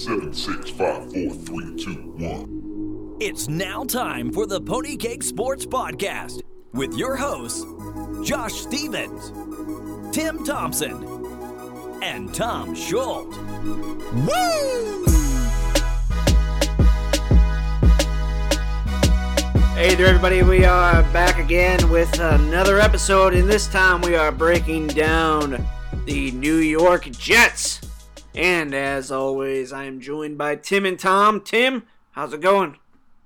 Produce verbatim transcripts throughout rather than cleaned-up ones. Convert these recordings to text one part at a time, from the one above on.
seven, six, five, four, three, two, one. It's now time for the Pony Cake Sports Podcast with your hosts, Josh Stevens, Tim Thompson, and Tom Schultz. Woo! Hey there, everybody. We are back again with another episode, and this time we are breaking down the New York Jets. And as always, I am joined by Tim and Tom. Tim, how's it going?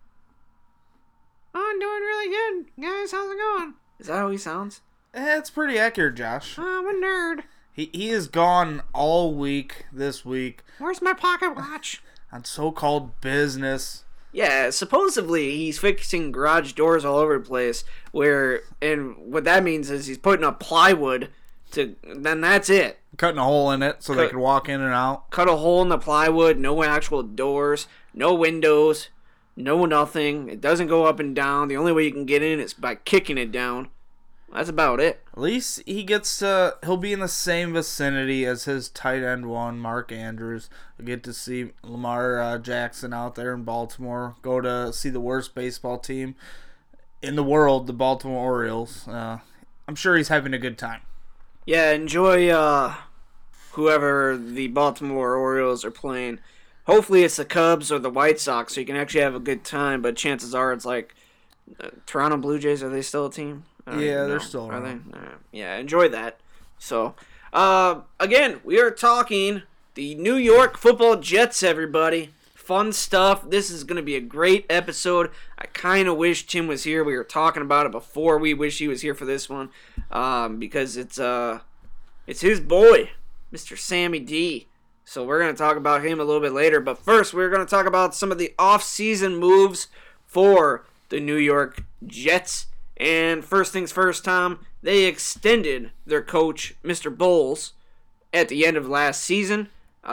Oh, I'm doing really good. Guys, how's it going? Is that how he sounds? Eh, it's pretty accurate, Josh. Oh, I'm a nerd. He he is gone all week this week Where's my pocket watch? on so-called business. Yeah, supposedly he's fixing garage doors all over the place. Where and what that means is he's putting up plywood to. Then that's it. Cutting a hole in it so Cut- they could walk in and out. Cut a hole in the plywood. No actual doors. No windows. No nothing. It doesn't go up and down. The only way you can get in is by kicking it down. That's about it. At least he gets to, he'll be in the same vicinity as his tight end one, Mark Andrews. We'll get to see Lamar uh, Jackson out there in Baltimore. Go to see the worst baseball team in the world, the Baltimore Orioles. Uh, I'm sure he's having a good time. Yeah, enjoy uh, whoever the Baltimore Orioles are playing. Hopefully it's the Cubs or the White Sox so you can actually have a good time, but chances are it's like uh, Toronto Blue Jays. Are they still a team? Yeah, they're still Are around. they? Uh, yeah, enjoy that. So, uh, again, we are talking the New York Football Jets, everybody. Fun stuff. This is going to be a great episode. I kind of wish Tim was here. We were talking about it before. We wish he was here for this one um, because it's uh, it's his boy, Mister Sammy D. So we're going to talk about him a little bit later. But first, we're going to talk about some of the off-season moves for the New York Jets. And first things first, Tom, they extended their coach, Mister Bowles, at the end of last season.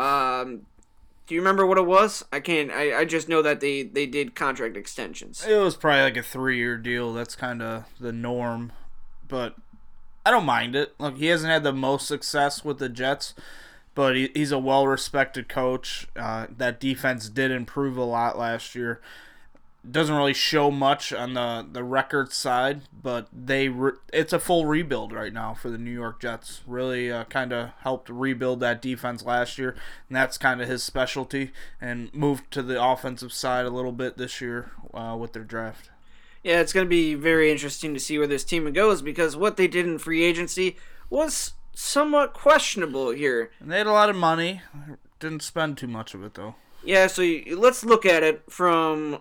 Um, do you remember what it was? I can't. I, I just know that they, they did contract extensions. It was probably like a three-year deal. That's kind of the norm. But I don't mind it. Look, he hasn't had the most success with the Jets, but he, he's a well-respected coach. Uh, that defense did improve a lot last year. Doesn't really show much on the, the record side, but they re- it's a full rebuild right now for the New York Jets. Really uh, kind of helped rebuild that defense last year, and that's kind of his specialty, and moved to the offensive side a little bit this year uh, with their draft. Yeah, it's going to be very interesting to see where this team goes because what they did in free agency was somewhat questionable here. And they had a lot of money. Didn't spend too much of it, though. Yeah, so you, let's look at it from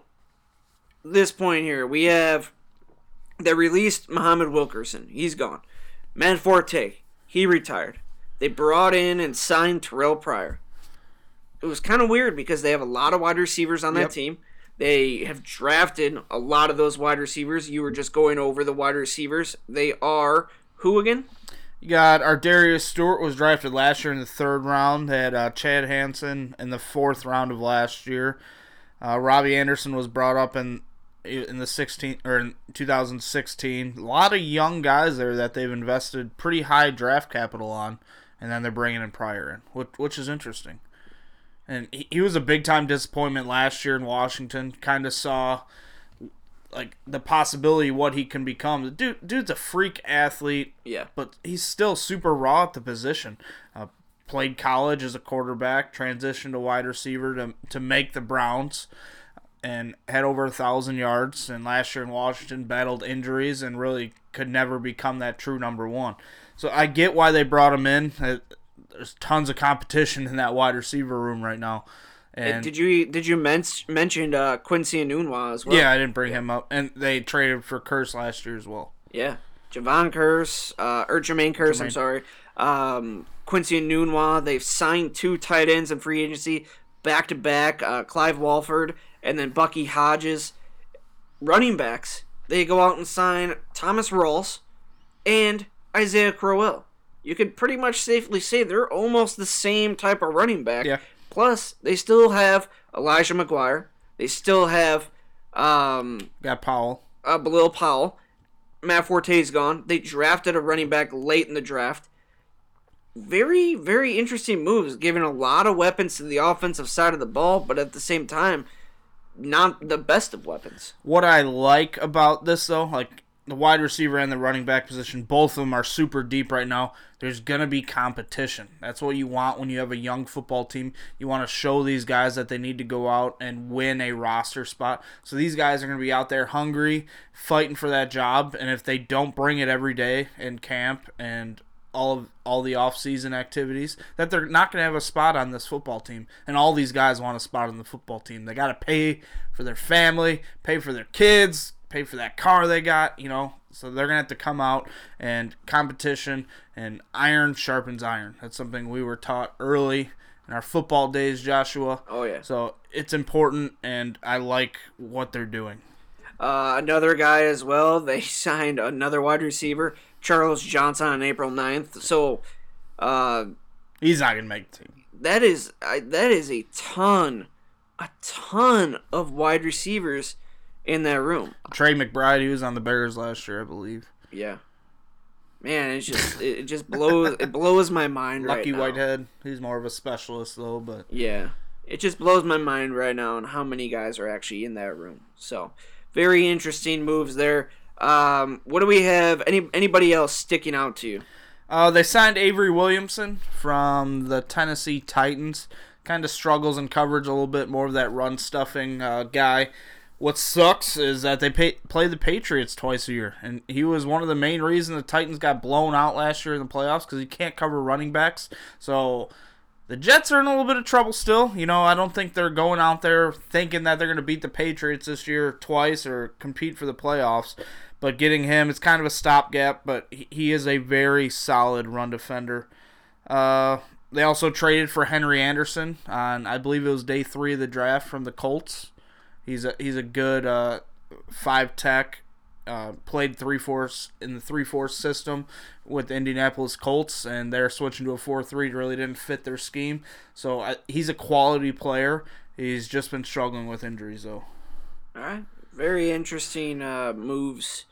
this point here. We have they released Muhammad Wilkerson. He's gone. Matt Forte, he retired. They brought in and signed Terrell Pryor. It was kind of weird because they have a lot of wide receivers on that Yep. team. They have drafted a lot of those wide receivers. You were just going over the wide receivers. They are who again? You got Ardarius Stewart was drafted last year in the third round. They had uh, Chad Hansen in the fourth round of last year. Uh, Robbie Anderson was brought up in in the sixteen or in two thousand sixteen. A lot of young guys there that they've invested pretty high draft capital on, and then they're bringing in Pryor in, which, which is interesting. And he, he was a big time disappointment last year in Washington. Kind of saw like the possibility of what he can become. The dude, dude's a freak athlete. Yeah. But he's still super raw at the position. Uh, played college as a quarterback, transitioned to wide receiver to to make the Browns, and had over a thousand yards. And last year in Washington battled injuries and really could never become that true number one. So I get why they brought him in. There's tons of competition in that wide receiver room right now. And did you did you men- mention uh, Quincy Enunwa as well? yeah, I didn't bring him up. And they traded for Curse last year as well. Yeah. Javon Curse, uh, or Jermaine Curse, I'm Jermaine. sorry. Um, Quincy Enunwa, they've signed two tight ends in free agency, back-to-back, uh, Clive Walford, and then Bucky Hodges. Running backs, they go out and sign Thomas Rawls and Isaiah Crowell. You could pretty much safely say they're almost the same type of running back. Yeah. Plus, they still have Elijah McGuire. They still have um, Got Powell. uh, Bilal Powell. Matt Forte's gone. They drafted a running back late in the draft. very, very interesting moves, giving a lot of weapons to the offensive side of the ball, but at the same time, not the best of weapons. What I like about this, though, like the wide receiver and the running back position, both of them are super deep right now. There's going to be competition. That's what you want when you have a young football team. You want to show these guys that they need to go out and win a roster spot. So these guys are going to be out there hungry, fighting for that job, and if they don't bring it every day in camp and all of all the off-season activities, that they're not going to have a spot on this football team. And all these guys want a spot on the football team. They got to pay for their family, pay for their kids, pay for that car they got, you know. So they're going to have to come out, and competition and iron sharpens iron. That's something we were taught early in our football days, Joshua. Oh, yeah. So it's important, and I like what they're doing. Uh, another guy as well, they signed another wide receiver, Charles Johnson, on April ninth. So uh, he's not going to make the team. That is I, that is a ton, a ton of wide receivers in that room. Trey McBride, he was on the Bears last year, I believe. Yeah. Man, it's just it just blows it blows my mind Lucky right now. Whitehead, he's more of a specialist though, but yeah, it just blows my mind right now on how many guys are actually in that room. So, very interesting moves there. Um, what do we have? Any anybody else sticking out to you? Uh, they signed Avery Williamson from the Tennessee Titans. Kind of struggles in coverage a little bit, more of that run stuffing uh, guy. What sucks is that they pay, play the Patriots twice a year, and he was one of the main reasons the Titans got blown out last year in the playoffs because he can't cover running backs. So the Jets are in a little bit of trouble still. You know, I don't think they're going out there thinking that they're going to beat the Patriots this year twice or compete for the playoffs. But getting him, it's kind of a stopgap, but he is a very solid run defender. Uh, they also traded for Henry Anderson on, I believe it was day three of the draft from the Colts. He's a he's a good uh, five tech. Uh, played three four in the three four system with the Indianapolis Colts, and they're switching to a four three. Really didn't fit their scheme. So I, he's a quality player. He's just been struggling with injuries though. All right, very interesting uh, moves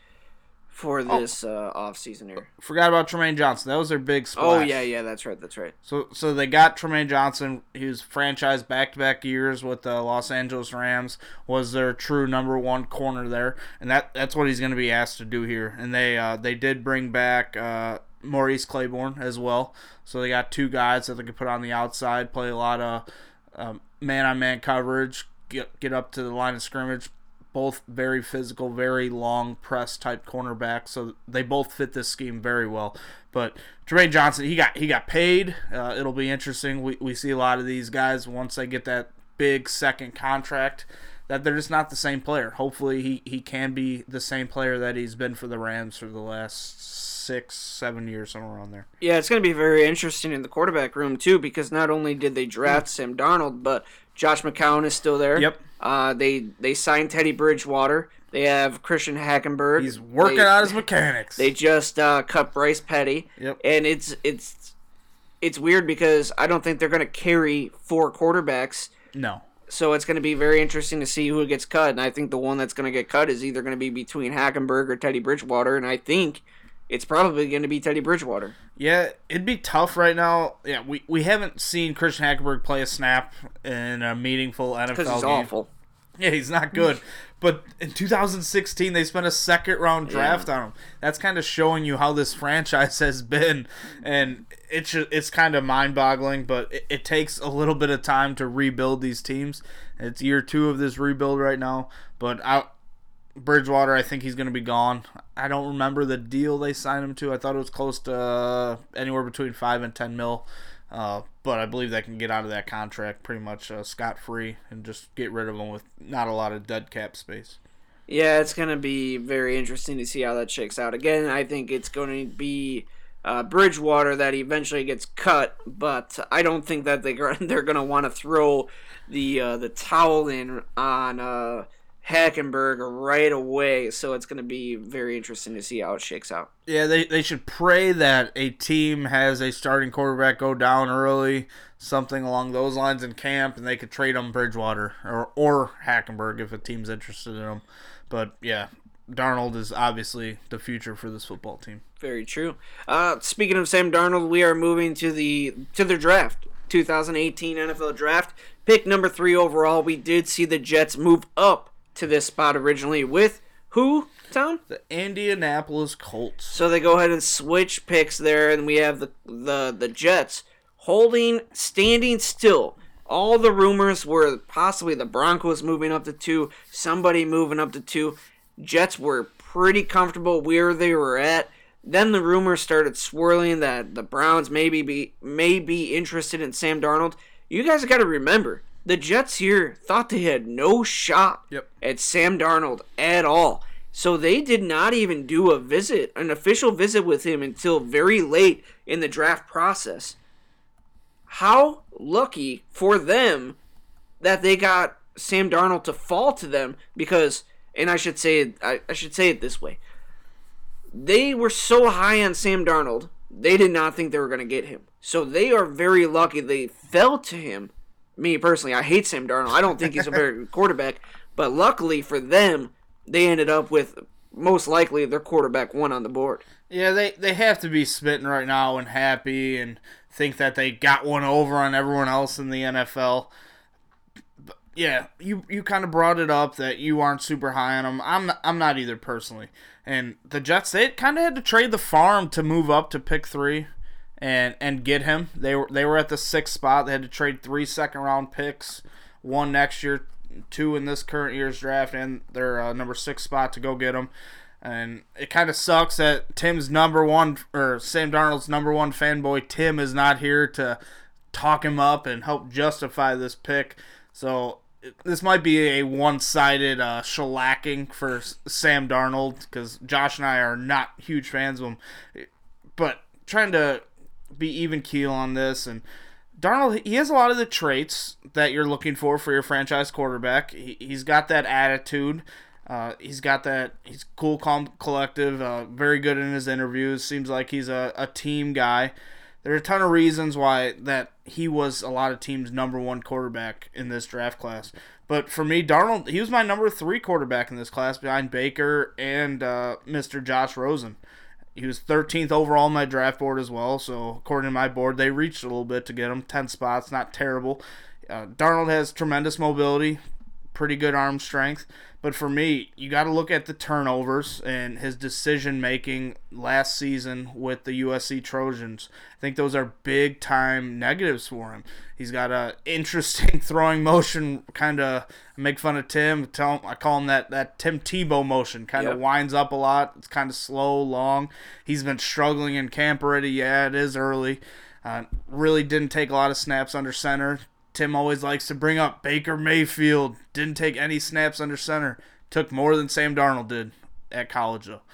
for this uh, offseason here. Forgot about Tremaine Johnson. That was their big splash. Oh, yeah, yeah, that's right, that's right. So so they got Tremaine Johnson. He was franchised back-to-back years with the Los Angeles Rams, was their true number one corner there, and that that's what he's going to be asked to do here. And they uh, they did bring back uh, Maurice Claiborne as well. So they got two guys that they could put on the outside, play a lot of um, man-on-man coverage, get, get up to the line of scrimmage. Both very physical, very long press type cornerbacks, so they both fit this scheme very well. But Tremaine Johnson, he got he got paid. Uh, it'll be interesting. We we see a lot of these guys once they get that big second contract that they're just not the same player. Hopefully he, he can be the same player that he's been for the Rams for the last six, seven years, somewhere around there. Yeah, it's going to be very interesting in the quarterback room too, because not only did they draft Sam Darnold, but Josh McCown is still there. Yep. Uh, they they signed Teddy Bridgewater. They have Christian Hackenberg. He's working they, on his mechanics. They just uh, cut Bryce Petty. Yep. And it's it's it's weird because I don't think they're going to carry four quarterbacks. No. So it's going to be very interesting to see who gets cut. And I think the one that's going to get cut is either going to be between Hackenberg or Teddy Bridgewater. And I think it's probably going to be Teddy Bridgewater. Yeah, it'd be tough right now. Yeah, we, we haven't seen Christian Hackenberg play a snap in a meaningful N F L game. Because he's awful. Yeah, he's not good. But in two thousand sixteen, they spent a second-round draft yeah. on him. That's kind of showing you how this franchise has been. And it's, it's kind of mind-boggling, but it, it takes a little bit of time to rebuild these teams. It's year two of this rebuild right now. But I, Bridgewater, I think he's going to be gone. I don't remember the deal they signed him to. I thought it was close to uh, anywhere between five and ten mil. Uh, but I believe they can get out of that contract pretty much uh, scot-free and just get rid of him with not a lot of dead cap space. Yeah, it's going to be very interesting to see how that shakes out. Again, I think it's going to be uh, Bridgewater that eventually gets cut, but I don't think that they, they're going to want to throw the uh, the towel in on uh, Hackenberg right away, so it's going to be very interesting to see how it shakes out. Yeah, they, they should pray that a team has a starting quarterback go down early, something along those lines in camp, and they could trade him Bridgewater or, or Hackenberg if a team's interested in him. But, yeah, Darnold is obviously the future for this football team. Very true. Uh, speaking of Sam Darnold, we are moving to the to the draft, twenty eighteen N F L Draft. Pick number three overall. We did see the Jets move up to this spot originally with who, Tom? The Indianapolis Colts. So they go ahead and switch picks there, and we have the the, the Jets holding, standing still. All the rumors were possibly the Broncos moving up to two, somebody moving up to two. Jets were pretty comfortable where they were at. Then the rumors started swirling that the Browns maybe be may be interested in Sam Darnold. You guys got to remember, the Jets here thought they had no shot yep. at Sam Darnold at all. So they did not even do a visit, an official visit with him until very late in the draft process. How lucky for them that they got Sam Darnold to fall to them, because, and I should say it, I, I should say it this way. They were so high on Sam Darnold, they did not think they were going to get him. So they are very lucky they fell to him. Me personally, I hate Sam Darnold. I don't think he's a very good quarterback. But luckily for them, they ended up with most likely their quarterback one on the board. Yeah, they, they have to be smitten right now and happy and think that they got one over on everyone else in the N F L. But yeah, you you kind of brought it up that you aren't super high on them. I'm not, I'm not either personally. And the Jets, they kind of had to trade the farm to move up to pick three and and get him. They were they were at the sixth spot. They had to trade three second round picks, one next year, two in this current year's draft, and their uh, number six spot to go get him. And it kind of sucks that Tim's number one, or Sam Darnold's number one fanboy, Tim, is not here to talk him up and help justify this pick. So this might be a one-sided uh, shellacking for Sam Darnold, because Josh and I are not huge fans of him. But trying to be even keel on this, and Darnold, he has a lot of the traits that you're looking for for your franchise quarterback. He, he's got that attitude. Uh, he's got that, he's cool, calm, collective, uh, very good in his interviews. Seems like he's a, a team guy. There are a ton of reasons why that he was a lot of teams' number one quarterback in this draft class. But for me, Darnold, he was my number three quarterback in this class behind Baker and uh, Mister Josh Rosen. He was thirteenth overall on my draft board as well, so according to my board, they reached a little bit to get him. ten spots, not terrible. Uh, Darnold has tremendous mobility, pretty good arm strength. But for me, you got to look at the turnovers and his decision-making last season with the U S C Trojans. I think those are big-time negatives for him. He's got a interesting throwing motion, kind of make fun of Tim. Tell him, I call him that, that Tim Tebow motion. Kind of yep. winds up a lot. It's kind of slow, long. He's been struggling in camp already. Yeah, it is early. Uh, really didn't take a lot of snaps under center. Tim always likes to bring up Baker Mayfield. Didn't take any snaps under center. Took more than Sam Darnold did at college, though.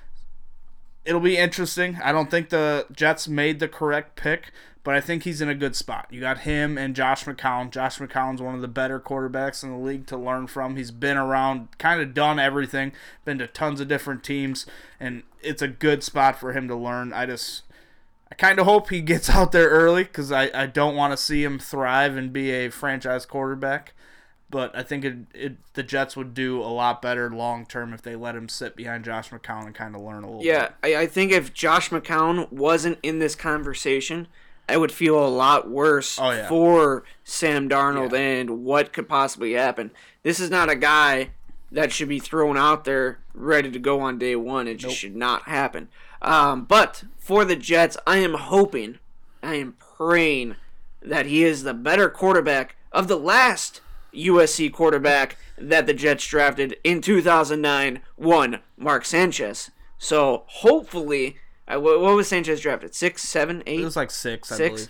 It'll be interesting. I don't think the Jets made the correct pick, but I think he's in a good spot. You got him and Josh McCown. Josh McCown's one of the better quarterbacks in the league to learn from. He's been around, kind of done everything, been to tons of different teams, and it's a good spot for him to learn. I just... I kind of hope he gets out there early, because I, I don't want to see him thrive and be a franchise quarterback. But I think it, it the Jets would do a lot better long term if they let him sit behind Josh McCown and kind of learn a little yeah, bit. Yeah, I, I think if Josh McCown wasn't in this conversation, I would feel a lot worse oh, yeah. for Sam Darnold yeah. and what could possibly happen. This is not a guy that should be thrown out there ready to go on day one. It just nope. should not happen. Um, but for the Jets, I am hoping, I am praying that he is the better quarterback of the last U S C quarterback that the Jets drafted in two thousand nine, one, Mark Sanchez. So hopefully, uh, what, what was Sanchez drafted? Six, seven, eight? It was like six, I six? believe.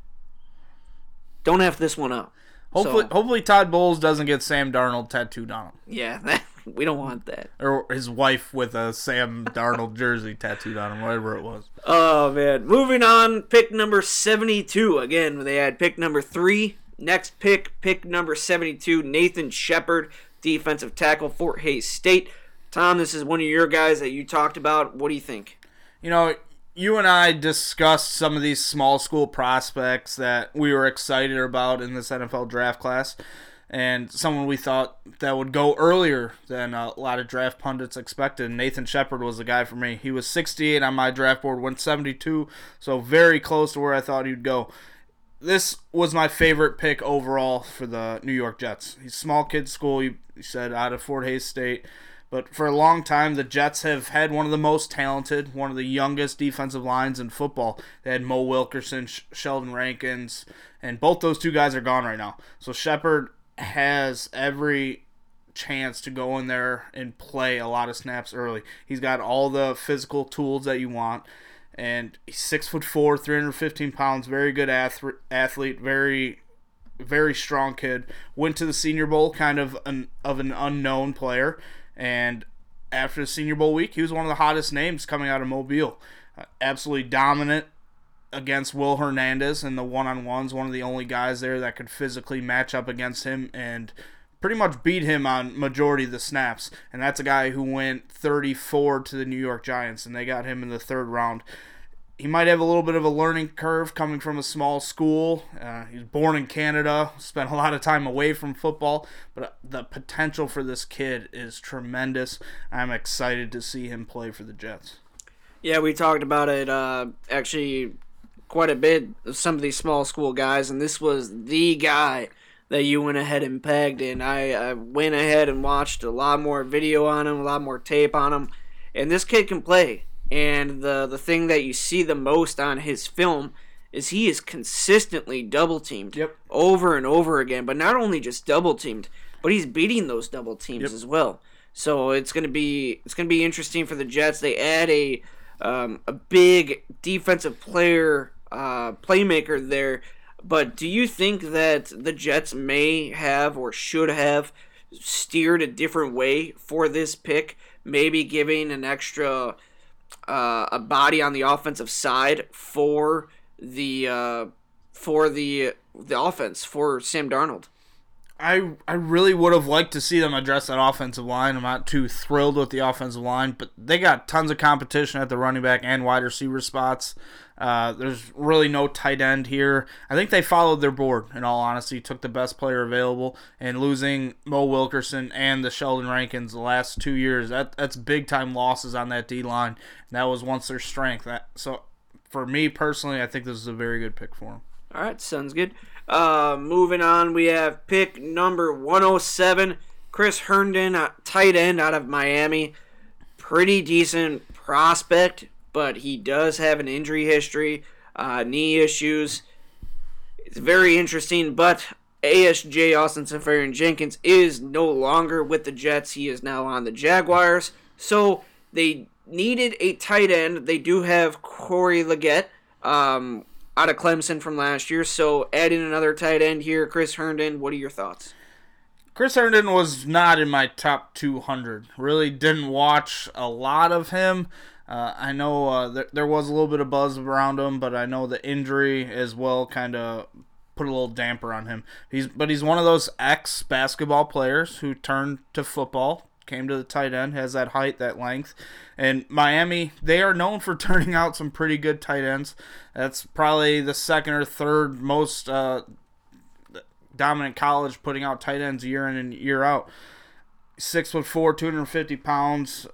Don't F this one up. Hopefully, so, hopefully Todd Bowles doesn't get Sam Darnold tattooed on him. Yeah, that, we don't want that. Or his wife with a Sam Darnold jersey tattooed on him, whatever it was. Oh, man. Moving on, pick number seventy-two. Again, they had pick number three. Next pick, pick number seventy-two, Nathan Shepard, defensive tackle, Fort Hays State. Tom, this is one of your guys that you talked about. What do you think? You know, you and I discussed some of these small school prospects that we were excited about in this N F L draft class. and someone we thought that would go earlier than a lot of draft pundits expected. Nathan Shepard was the guy for me. He was sixty-eight on my draft board, went seventy-two, so very close to where I thought he'd go. This was my favorite pick overall for the New York Jets. He's small kid school, he said, out of Fort Hays State. But for a long time, the Jets have had one of the most talented, one of the youngest defensive lines in football. They had Mo Wilkerson, Sh- Sheldon Rankins, and both those two guys are gone right now. So Shepard has every chance to go in there and play a lot of snaps early. He's got all the physical tools that you want. And he's six foot four, three hundred fifteen pounds, very good ath- athlete, very, very strong kid. Went to the Senior Bowl, kind of an of an unknown player, and after the Senior Bowl week, he was one of the hottest names coming out of Mobile. Uh, absolutely dominant against Will Hernandez in the one-on-ones. One of the only guys there that could physically match up against him and pretty much beat him on majority of the snaps. And that's a guy who went thirty-four to the New York Giants, and they got him in the third round. He might have a little bit of a learning curve coming from a small school. Uh, he's born in Canada, spent a lot of time away from football, but the potential for this kid is tremendous. I'm excited to see him play for the Jets. Yeah, we talked about it uh, actually quite a bit, some of these small school guys, and this was the guy that you went ahead and pegged, and I, I went ahead and watched a lot more video on him, a lot more tape on him, and this kid can play. And the the thing that you see the most on his film is he is consistently double-teamed Yep. over and over again, but not only just double-teamed, but he's beating those double teams Yep. as well. So it's gonna be it's gonna be interesting for the Jets. They add a um, a big defensive player uh, playmaker there. But do you think that the Jets may have or should have steered a different way for this pick? Maybe giving an extra uh, a body on the offensive side for the uh, for the the offense for Sam Darnold. I I really would have liked to see them address that offensive line. I'm not too thrilled with the offensive line, but they got tons of competition at the running back and wide receiver spots. Uh, there's really no tight end here. I think they followed their board, in all honesty, took the best player available, and losing Mo Wilkerson and the Sheldon Rankins the last two years, that that's big-time losses on that D-line. And that was once their strength. That, so for me personally, I think this is a very good pick for them. All right, sounds good. Uh, moving on, we have pick number one oh seven, Chris Herndon, uh, tight end out of Miami. Pretty decent prospect, but he does have an injury history, uh, knee issues. It's very interesting, but A S J, Austin Seferian-Jenkins, is no longer with the Jets. He is now on the Jaguars. So they needed a tight end. They do have Corey Liggett, um, out of Clemson from last year. So adding another tight end here, Chris Herndon, what are your thoughts? Chris Herndon was not in my top two hundred. Really didn't watch a lot of him. Uh, I know uh, there, there was a little bit of buzz around him, but I know the injury as well kind of put a little damper on him. He's But he's one of those ex-basketball players who turned to football, came to the tight end, has that height, that length. And Miami, they are known for turning out some pretty good tight ends. That's probably the second or third most uh, dominant college putting out tight ends year in and year out. Six foot four, two hundred fifty pounds.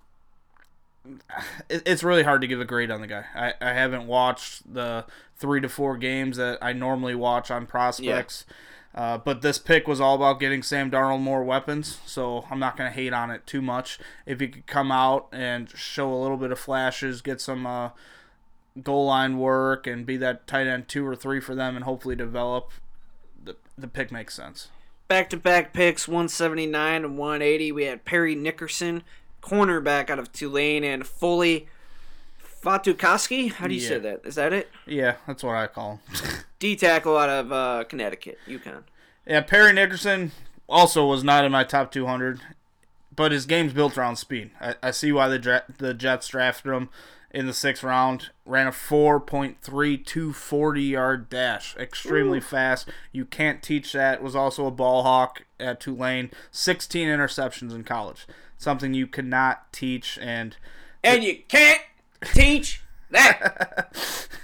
It's really hard to give a grade on the guy. I, I haven't watched the three to four games that I normally watch on prospects. Yeah. Uh, but this pick was all about getting Sam Darnold more weapons, so I'm not going to hate on it too much. If he could come out and show a little bit of flashes, get some uh, goal line work, and be that tight end two or three for them and hopefully develop, the, the pick makes sense. Back-to-back picks, one seventy-nine and one eighty. We had Perry Nickerson, cornerback out of Tulane, and Foley Fatukasi. How do you yeah. say that? Is that it? Yeah, that's what I call him. D-tackle out of uh, Connecticut, UConn. Yeah, Perry Nickerson also was not in my top two hundred, but his game's built around speed. I, I see why the dra- the Jets drafted him in the sixth round. Ran a four point three two forty-yard dash. Extremely Ooh. fast. You can't teach that. Was also a ball hawk at Tulane. sixteen interceptions in college. Something you cannot teach. And and you can't teach that.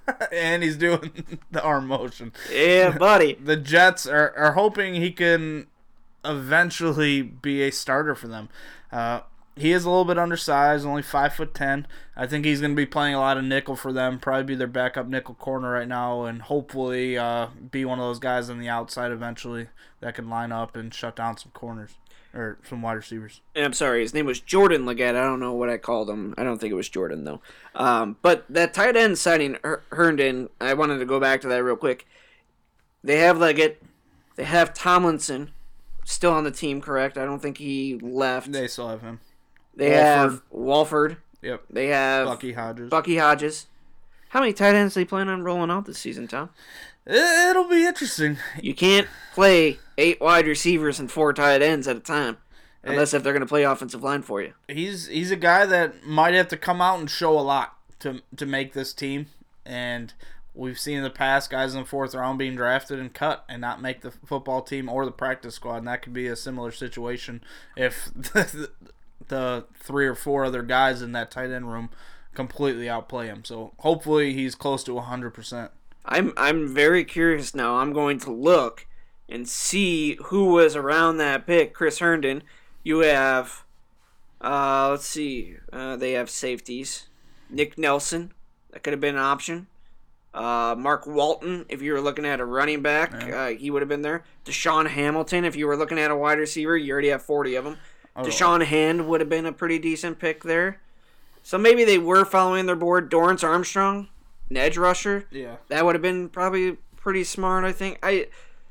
And he's doing the arm motion. Yeah, buddy. The Jets are, are hoping he can eventually be a starter for them. Uh, he is a little bit undersized, only five foot ten. I think he's going to be playing a lot of nickel for them, probably be their backup nickel corner right now, and hopefully uh, be one of those guys on the outside eventually that can line up and shut down some corners. Or some wide receivers. And I'm sorry, his name was Jordan Leggett. I don't know what I called him. I don't think it was Jordan, though. Um, but that tight end signing, Her- Herndon, I wanted to go back to that real quick. They have Leggett. They have Tomlinson still on the team, correct? I don't think he left. They still have him. They Walford. have Walford. Yep. They have Bucky Hodges. Bucky Hodges. How many tight ends do they plan on rolling out this season, Tom? It'll be interesting. You can't play eight wide receivers and four tight ends at a time, unless if they're going to play offensive line for you. He's he's a guy that might have to come out and show a lot to to make this team, and we've seen in the past guys in the fourth round being drafted and cut and not make the football team or the practice squad, and that could be a similar situation if the, the three or four other guys in that tight end room completely outplay him. So hopefully he's close to one hundred percent. I'm I'm very curious now. I'm going to look and see who was around that pick. Chris Herndon. You have, uh, let's see. Uh, they have safeties. Nick Nelson. That could have been an option. Uh, Mark Walton, if you were looking at a running back, Yeah. uh, he would have been there. Deshaun Hamilton, if you were looking at a wide receiver, you already have forty of them. Oh. Deshaun Hand would have been a pretty decent pick there. So maybe they were following their board. Dorrance Armstrong, an edge rusher. Yeah. That would have been probably pretty smart, I think. I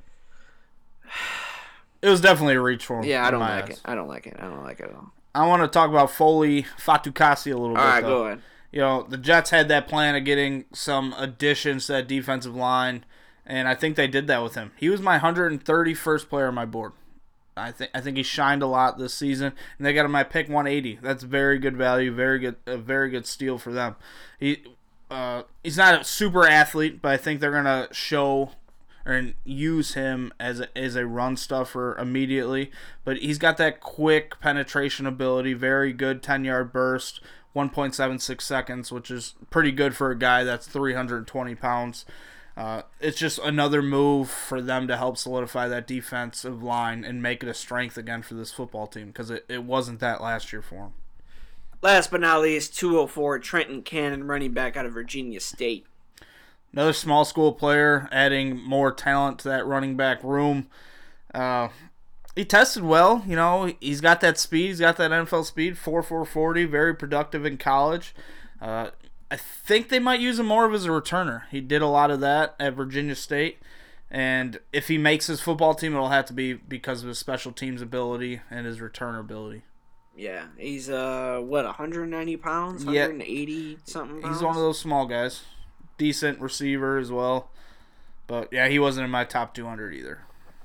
It was definitely a reach for him. Yeah, I in don't my like eyes. it. I don't like it. I don't like it at all. I want to talk about Foley Fatukasi a little All bit. right, though. go ahead. You know, the Jets had that plan of getting some additions to that defensive line, and I think they did that with him. He was my one hundred thirty-first player on my board. I think I think he shined a lot this season, and they got him my pick one eighty. That's very good value, very good, a very good steal for them. He uh, he's not a super athlete, but I think they're gonna show or use him as a, as a run stuffer immediately. But he's got that quick penetration ability, very good ten-yard burst, one point seven six seconds, which is pretty good for a guy that's three hundred twenty pounds. Uh, it's just another move for them to help solidify that defensive line and make it a strength again for this football team, because it, it wasn't that last year for them. Last but not least, two oh four, Trenton Cannon, running back out of Virginia State. Another small school player, adding more talent to that running back room. Uh, he tested well. You know, he's got that speed. He's got that N F L speed, four four forty, very productive in college. Uh, I think they might use him more of as a returner. He did a lot of that at Virginia State. And if he makes his football team, it'll have to be because of his special teams ability and his returner ability. Yeah, he's, uh, what, one hundred ninety pounds? Yeah. one hundred eighty something pounds? He's one of those small guys. Decent receiver as well. But, yeah, he wasn't in my top two hundred either.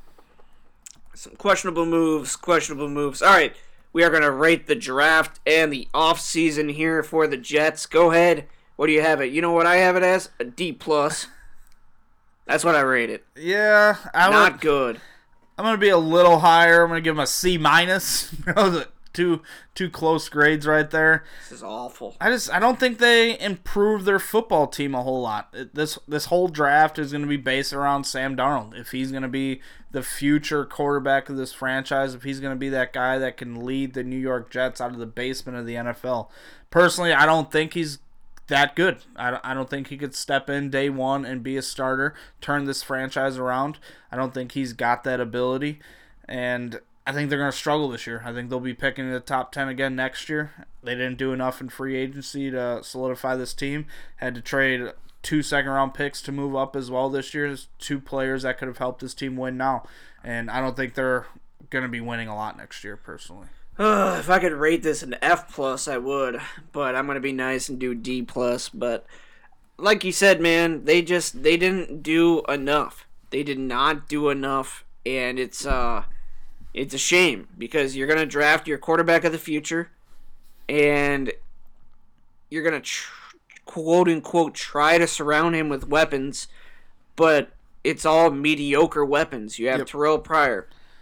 Some questionable moves, questionable moves. All right, we are going to rate the draft and the offseason here for the Jets. Go ahead. What do you have it? You know what I have it as? A D plus. That's what I rate it. Yeah, I Not would, good. I'm going to be a little higher. I'm going to give him a C minus. two two close grades right there. This is awful. I just I don't think they improved their football team a whole lot. It- This this whole draft is going to be based around Sam Darnold. If he's going to be the future quarterback of this franchise, if he's going to be that guy that can lead the New York Jets out of the basement of the N F L. Personally, I don't think he's that good. I don't, I don't think he could step in day one and be a starter, turn this franchise around. I don't think he's got that ability, and I think they're going to struggle this year. I think they'll be picking in the top ten again next year. They didn't do enough in free agency to solidify this team. Had to trade two second-round picks to move up as well this year. There's two players that could have helped this team win now. And I don't think they're going to be winning a lot next year, personally. Uh, if I could rate this an F plus, I would. But I'm going to be nice and do D plus. But like you said, man, they just, they didn't do enough. They did not do enough. And it's, uh... It's a shame because you're going to draft your quarterback of the future and you're going to tr- quote unquote try to surround him with weapons, but it's all mediocre weapons. You have Yep. Terrell Pryor,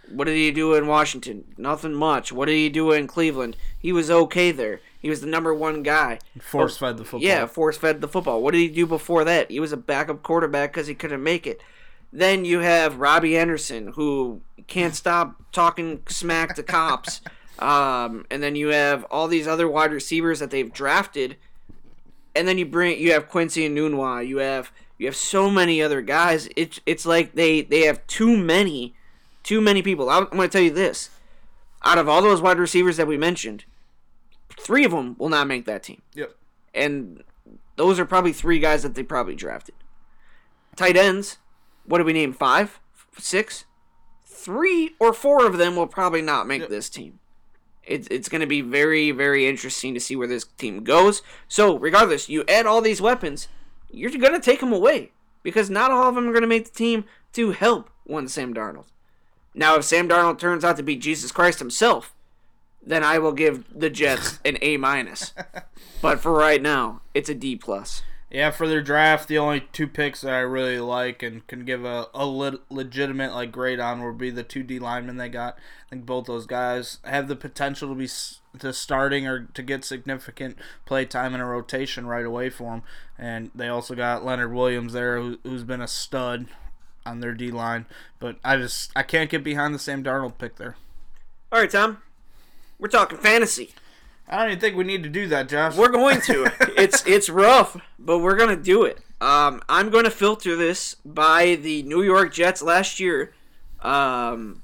What did he do in Washington? Nothing much. What did he do in Cleveland? He was okay there. He was the number one guy. Force-fed the football. Yeah, force-fed the football. What did he do before that? He was a backup quarterback because he couldn't make it. Then you have Robbie Anderson, who can't stop talking smack to cops. Um, and then you have all these other wide receivers that they've drafted. And then you bring you have Quincy Enunwa. You have you have so many other guys. It's it's like they, they have too many, too many people. I'm going to tell you this: out of all those wide receivers that we mentioned, three of them will not make that team. Yep. And those are probably three guys that they probably drafted. Tight ends. What did we name? Five, six, three or four of them will probably not make yep. this team. It's it's going to be very, very interesting to see where this team goes. So, regardless, you add all these weapons, you're going to take them away. Because not all of them are going to make the team to help one Sam Darnold. Now, if Sam Darnold turns out to be Jesus Christ himself, then I will give the Jets an A minus. But for right now, it's a D plus. Yeah, for their draft, the only two picks that I really like and can give a, a le- legitimate like grade on would be the two D linemen they got. I think both those guys have the potential to be to starting or to get significant play time in a rotation right away for them. And they also got Leonard Williams there, who, who's been a stud on their D line. But I just I can't get behind the Sam Darnold pick there. All right, Tom, we're talking fantasy. I don't even think we need to do that, Josh. We're going to. it's it's rough, but we're going to do it. Um, I'm going to filter this by the New York Jets last year. Um,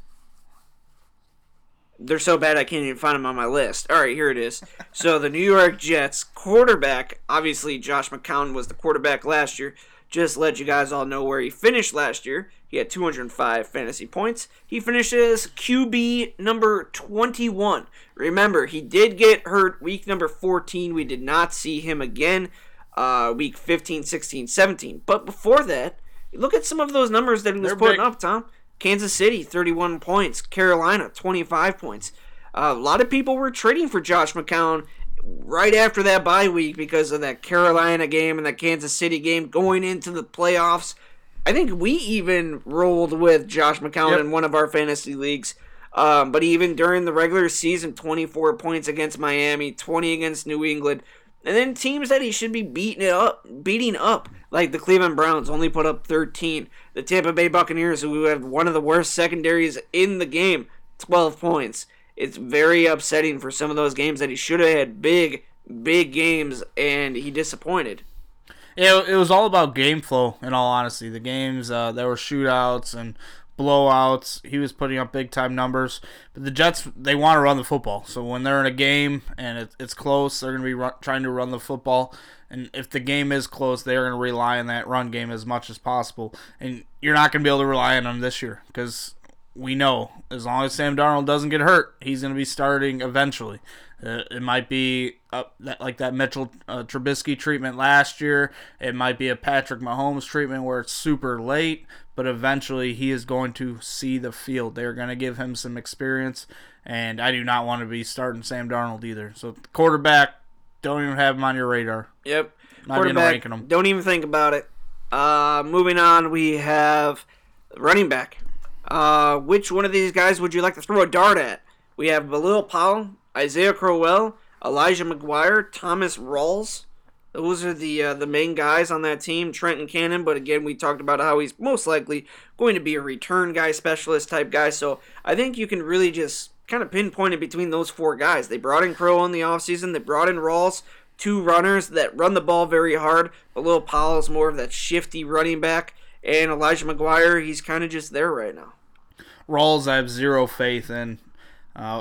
they're so bad I can't even find them on my list. All right, here it is. So the New York Jets quarterback, obviously Josh McCown was the quarterback last year. Just let you guys all know where he finished last year. He had two hundred five fantasy points. He finishes Q B number twenty-one. Remember, he did get hurt week number fourteen. We did not see him again uh, week fifteen, sixteen, seventeen. But before that, look at some of those numbers that he was They're putting big. up, Tom. Kansas City, thirty-one points. Carolina, twenty-five points. Uh, a lot of people were trading for Josh McCown right after that bye week because of that Carolina game and that Kansas City game going into the playoffs. I think we even rolled with Josh McCown yep. in one of our fantasy leagues. Um, but even during the regular season, twenty-four points against Miami, twenty against New England. And then teams that he should be beating it up, beating up, like the Cleveland Browns only put up thirteen. The Tampa Bay Buccaneers, who have one of the worst secondaries in the game, twelve points. It's very upsetting for some of those games that he should have had big, big games, and he disappointed. Yeah, it was all about game flow, in all honesty. The games, uh, there were shootouts and blowouts. He was putting up big-time numbers. But the Jets, they want to run the football. So when they're in a game and it, it's close, they're going to be run, trying to run the football. And if the game is close, they're going to rely on that run game as much as possible. And you're not going to be able to rely on them this year because we know as long as Sam Darnold doesn't get hurt, he's going to be starting eventually. Uh, it might be uh, that, like that Mitchell uh, Trubisky treatment last year. It might be a Patrick Mahomes treatment where it's super late, but eventually he is going to see the field. They're going to give him some experience, and I do not want to be starting Sam Darnold either. So quarterback, don't even have him on your radar. Yep. Not even ranking him. Don't even think about it. Uh, moving on, we have running back. Uh, which one of these guys would you like to throw a dart at? We have Bilal Powell, Isaiah Crowell, Elijah McGuire, Thomas Rawls. Those are the uh, the main guys on that team. Trenton Cannon, but again, we talked about how he's most likely going to be a return guy, specialist type guy. So I think you can really just kind of pinpoint it between those four guys. They brought in Crowell in the offseason. They brought in Rawls, two runners that run the ball very hard. Bilal Powell is more of that shifty running back. And Elijah McGuire, he's kind of just there right now. Rawls, I have zero faith in. Uh,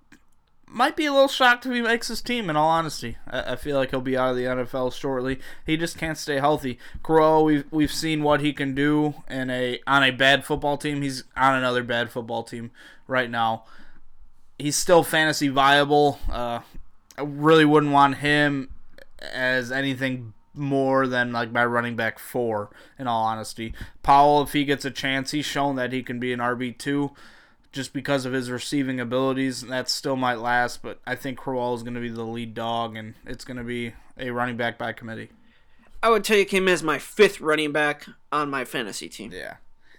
might be a little shocked if he makes his team, in all honesty. I, I feel like he'll be out of the N F L shortly. He just can't stay healthy. Crowell, we've we've seen what he can do in a on a bad football team. He's on another bad football team right now. He's still fantasy viable. Uh, I really wouldn't want him as anything more than like my running back four, in all honesty. Powell, if he gets a chance, he's shown that he can be an R B two just because of his receiving abilities. That still might last, but I think Crowell is going to be the lead dog, and it's going to be a running back by committee. I would take him as my fifth running back on my fantasy team. Yeah.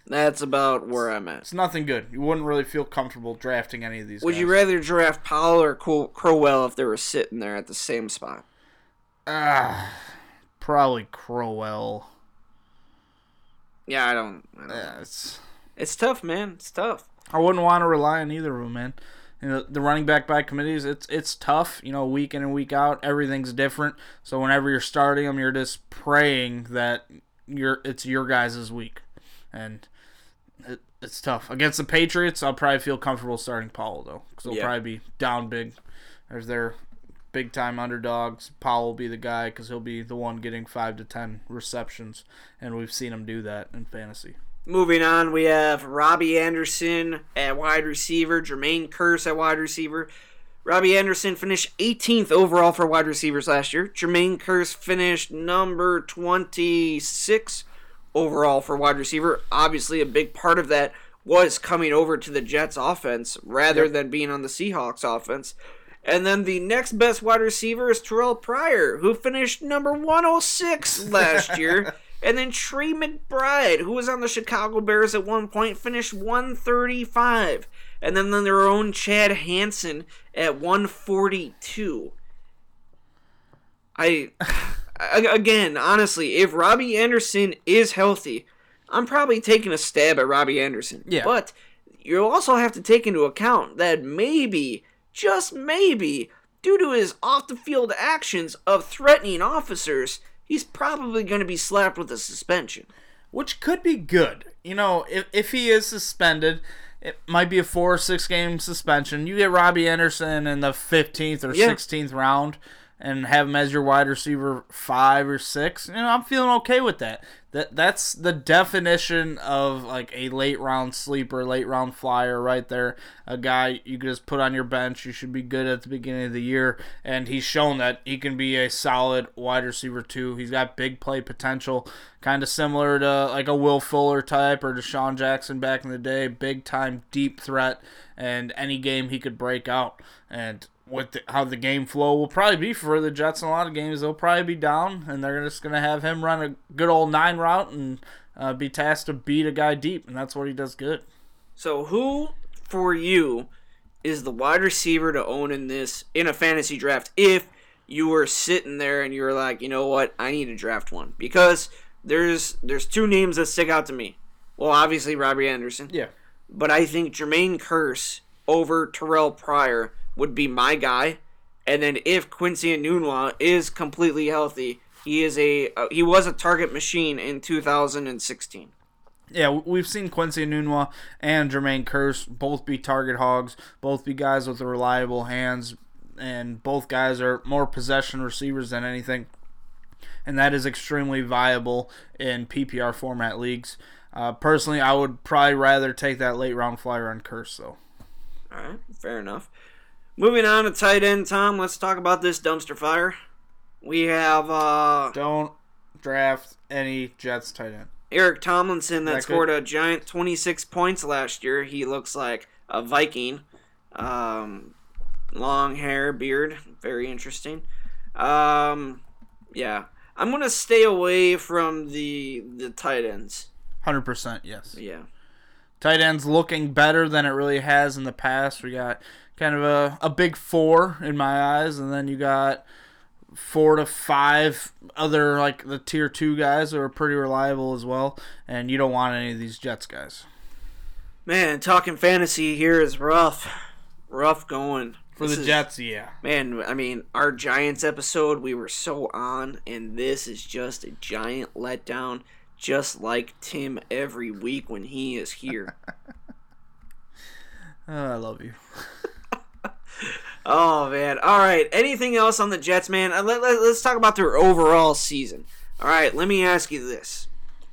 That's about where I'm at. It's nothing good. You wouldn't really feel comfortable drafting any of these Would guys. you rather draft Powell or Cro- Crowell if they were sitting there at the same spot? Ah, probably Crowell. Yeah, I don't. I, don't Yeah, it's, it's tough, man. It's tough. I wouldn't want to rely on either of them, man. You know, the running back by committees, it's it's tough. You know, week in and week out, everything's different. So whenever you're starting them, you're just praying that you're it's your guys' week, and it, it's tough against the Patriots. I'll probably feel comfortable starting Powell though, because they'll Yeah. probably be down big. There's their big time underdogs. Powell will be the guy because he'll be the one getting five to ten receptions, and we've seen him do that in fantasy. Moving on, we have Robbie Anderson at wide receiver, Jermaine Kearse at wide receiver. Robbie Anderson finished eighteenth overall for wide receivers last year. Jermaine Kearse finished number twenty-six overall for wide receiver. Obviously, a big part of that was coming over to the Jets offense rather Yep. than being on the Seahawks offense. And then the next best wide receiver is Terrell Pryor, who finished number one oh six last year. And then Trey McBride, who was on the Chicago Bears at one point, finished one thirty-five. And then, then their own Chad Hansen at one forty-two. I, again, honestly, if Robbie Anderson is healthy, I'm probably taking a stab at Robbie Anderson. Yeah. But you also have to take into account that maybe, just maybe, due to his off-the-field actions of threatening officers, he's probably going to be slapped with a suspension. Which could be good. You know, if if he is suspended, it might be a four or six game suspension. You get Robbie Anderson in the fifteenth or Yeah. sixteenth round and have him as your wide receiver five or six. You know, I'm feeling okay with that. That that's the definition of like a late round sleeper, late round flyer right there. A guy you can just put on your bench. You should be good at the beginning of the year, and he's shown that he can be a solid wide receiver too. He's got big play potential, kind of similar to like a Will Fuller type or Deshaun Jackson back in the day. Big time, deep threat, and any game he could break out. And with the, how the game flow will probably be for the Jets in a lot of games, they'll probably be down, and they're just going to have him run a good old nine route and uh, be tasked to beat a guy deep, and that's what he does good. So who, for you, is the wide receiver to own in this, in a fantasy draft, if you were sitting there and you were like, you know what, I need to draft one? Because there's there's two names that stick out to me. Well, obviously Robbie Anderson. Yeah. But I think Jermaine Kearse over Terrell Pryor would be my guy. And then if Quincy Enunwa is completely healthy, he is a uh, he was a target machine in two thousand sixteen. Yeah, we've seen Quincy Enunwa and Jermaine Kearse both be target hogs, both be guys with reliable hands, and both guys are more possession receivers than anything. And that is extremely viable in P P R format leagues. Uh, personally, I would probably rather take that late round flyer on Kearse, though. All right, fair enough. Moving on to tight end, Tom, let's talk about this dumpster fire. We have uh, Don't draft any Jets tight end. Eric Tomlinson that, That scored could- a giant twenty-six points last year. He looks like a Viking. Um, long hair, beard, very interesting. Um, yeah, I'm gonna stay away from the the tight ends. one hundred percent, yes. Yeah. Tight end's looking better than it really has in the past. We got kind of a, a big four in my eyes, and then you got four to five other, like the tier two guys who are pretty reliable as well, and you don't want any of these Jets guys. Man, talking fantasy here is rough. Rough going. For This the is- Jets, yeah. Man, I mean, our Giants episode, we were so on, and this is just a giant letdown, just like Tim every week when he is here. Oh, I love you. Oh, man. All right, anything else on the Jets, man? Uh, Let, let, let's talk about their overall season. All right, let me ask you this.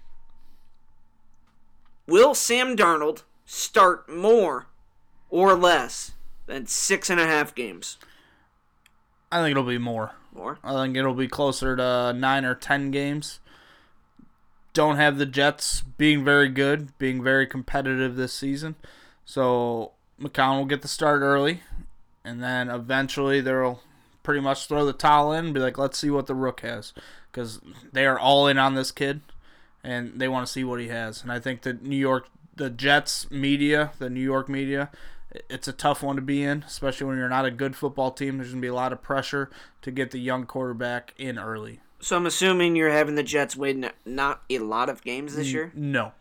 Will Sam Darnold start more or less than six and a half games? I think it'll be more. More? I think it'll be closer to nine or ten games. Don't have the Jets being very good, being very competitive this season. So McCown will get the start early, and then eventually they'll pretty much throw the towel in and be like, let's see what the Rook has. Because they are all in on this kid, and they want to see what he has. And I think the New York, the Jets media, the New York media, it's a tough one to be in, especially when you're not a good football team. There's going to be a lot of pressure to get the young quarterback in early. So I'm assuming you're having the Jets win not a lot of games this year? No.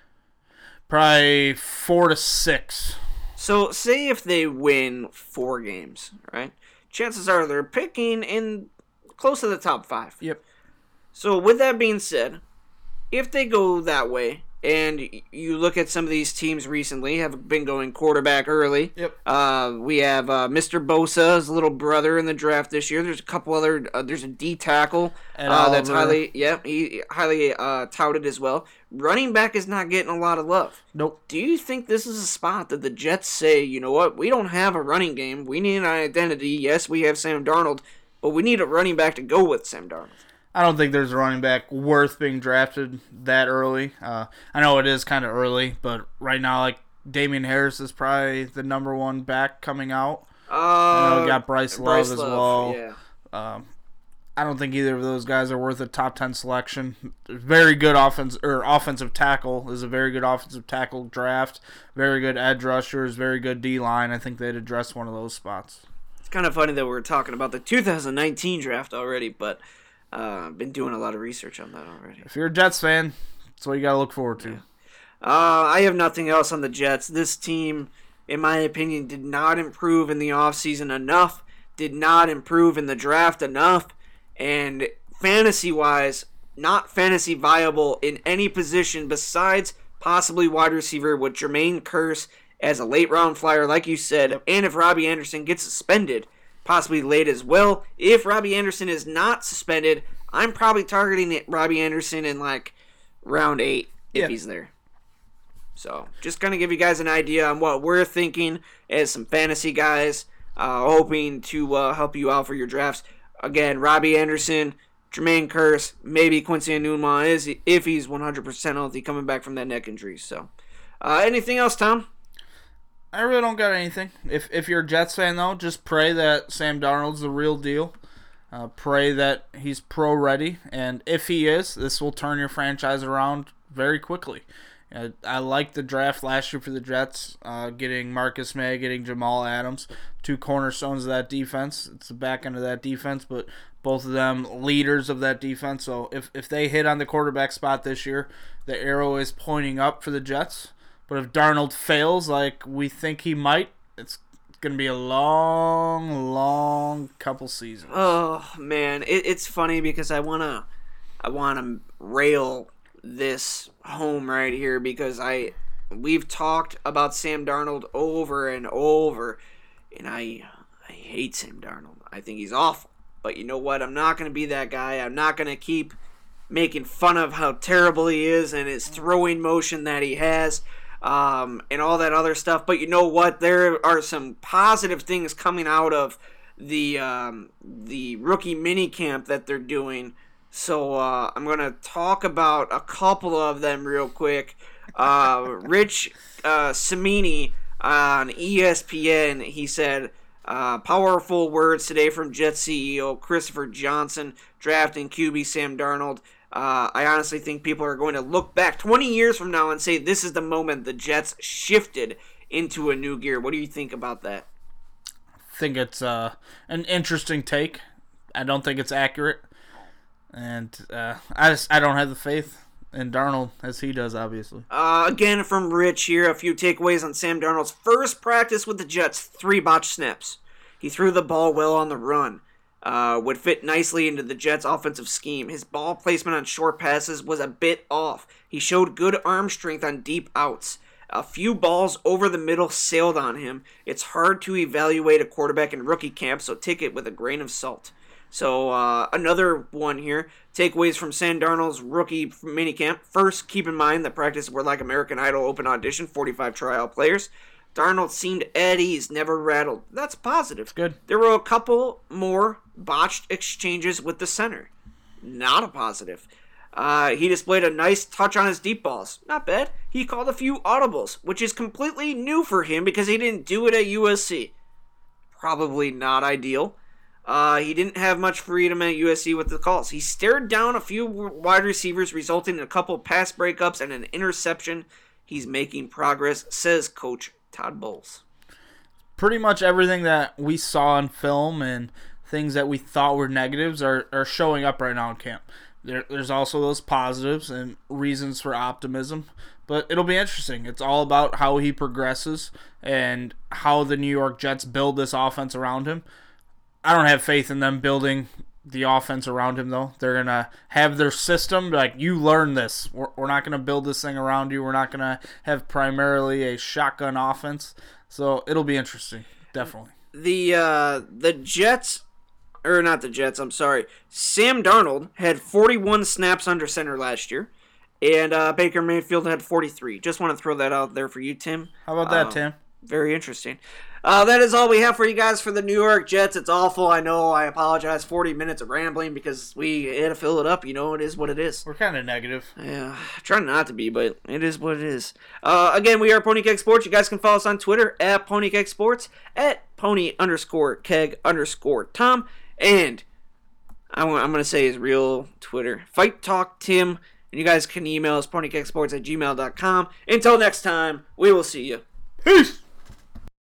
Probably four to six. So say if they win four games, right? Chances are they're picking in close to the top five. Yep. So with that being said, if they go that way, and you look at some of these teams recently have been going quarterback early. Yep. Uh, we have uh, Mister Bosa's little brother in the draft this year. There's a couple other. Uh, there's a D tackle uh, that's highly, yeah, he highly uh, touted as well. Running back is not getting a lot of love. Nope. Do you think this is a spot that the Jets say, you know what, we don't have a running game. We need an identity. Yes, we have Sam Darnold, but we need a running back to go with Sam Darnold. I don't think there's a running back worth being drafted that early. Uh, I know it is kind of early, but right now, like, Damian Harris is probably the number one back coming out. Uh, I know we got Bryce Love Bryce as Love, well. Yeah. Um, I don't think either of those guys are worth a top ten selection. Very good offense or offensive tackle is a very good offensive tackle draft. Very good edge rushers. Very good D line. I think they'd address one of those spots. It's kind of funny that we're talking about the two thousand nineteen draft already, but I've uh, been doing a lot of research on that already. If you're a Jets fan, that's what you got to look forward to. Yeah. Uh, I have nothing else on the Jets. This team, in my opinion, did not improve in the offseason enough, did not improve in the draft enough, and fantasy-wise, not fantasy viable in any position besides possibly wide receiver with Jermaine Kearse as a late-round flyer, like you said, and if Robbie Anderson gets suspended, possibly late as well. If Robbie Anderson is not suspended, I'm probably targeting Robbie Anderson in like round eight if yeah. he's there. So just kind of give you guys an idea on what we're thinking as some fantasy guys, uh, hoping to uh, help you out for your drafts. Again, Robbie Anderson, Jermaine Kearse, maybe Quincy Enunwa is if he's one hundred percent healthy coming back from that neck injury. So, uh, anything else, Tom? I really don't got anything. If if you're a Jets fan, though, just pray that Sam Darnold's the real deal. Uh, pray that he's pro ready, and if he is, this will turn your franchise around very quickly. Uh, I like the draft last year for the Jets, uh, getting Marcus May, getting Jamal Adams, two cornerstones of that defense. It's the back end of that defense, but both of them leaders of that defense. So if if they hit on the quarterback spot this year, the arrow is pointing up for the Jets. But if Darnold fails like we think he might, it's going to be a long, long couple seasons. Oh, man. It, it's funny because I want to I want to rail this home right here because I we've talked about Sam Darnold over and over, and I I hate Sam Darnold. I think he's awful. But you know what? I'm not going to be that guy. I'm not going to keep making fun of how terrible he is and his throwing motion that he has. Um, and all that other stuff. But you know what? There are some positive things coming out of the um, the rookie mini camp that they're doing. So uh, I'm going to talk about a couple of them real quick. Uh, Rich uh, Cimini on E S P N, he said, uh, powerful words today from Jets C E O Christopher Johnson drafting Q B Sam Darnold. Uh, I honestly think people are going to look back twenty years from now and say this is the moment the Jets shifted into a new gear. What do you think about that? I think it's uh, an interesting take. I don't think it's accurate. And uh, I just I don't have the faith in Darnold as he does, obviously. Uh, again, from Rich here, a few takeaways on Sam Darnold's first practice with the Jets, three botched snaps. He threw the ball well on the run. Uh, would fit nicely into the Jets' offensive scheme. His ball placement on short passes was a bit off. He showed good arm strength on deep outs. A few balls over the middle sailed on him. It's hard to evaluate a quarterback in rookie camp, so take it with a grain of salt. So uh, another one here. Takeaways from Sam Darnold's rookie minicamp. First, keep in mind that practices were like American Idol open audition, forty-five tryout players. Darnold seemed at ease, never rattled. That's positive. Good. There were a couple more botched exchanges with the center. Not a positive. Uh, he displayed a nice touch on his deep balls. Not bad. He called a few audibles, which is completely new for him because he didn't do it at U S C. Probably not ideal. Uh, he didn't have much freedom at U S C with the calls. He stared down a few wide receivers, resulting in a couple pass breakups and an interception. He's making progress, says Coach Todd Bowles. Pretty much everything that we saw in film and things that we thought were negatives are, are showing up right now in camp. There, there's also those positives and reasons for optimism, but it'll be interesting. It's all about how he progresses and how the New York Jets build this offense around him. I don't have faith in them building the offense around him, though. They're going to have their system, like, you learn this. We're, we're not going to build this thing around you. We're not going to have primarily a shotgun offense. So it'll be interesting, definitely. The uh, the Jets, or not the Jets, I'm sorry. Sam Darnold had forty-one snaps under center last year, and uh, Baker Mayfield had forty-three. Just want to throw that out there for you, Tim. How about that, uh, Tim? Very interesting. Uh, that is all we have for you guys for the New York Jets. It's awful, I know. I apologize. forty minutes of rambling because we had to fill it up. You know, it is what it is. We're kind of negative. Yeah, trying not to be, but it is what it is. Uh, again, we are Pony Keg Sports. You guys can follow us on Twitter at Pony Keg Sports, at Pony underscore Keg underscore Tom, and I'm, I'm going to say his real Twitter, Fight Talk Tim. And you guys can email us ponykegsports at gmail dot com. Until next time, we will see you. Peace!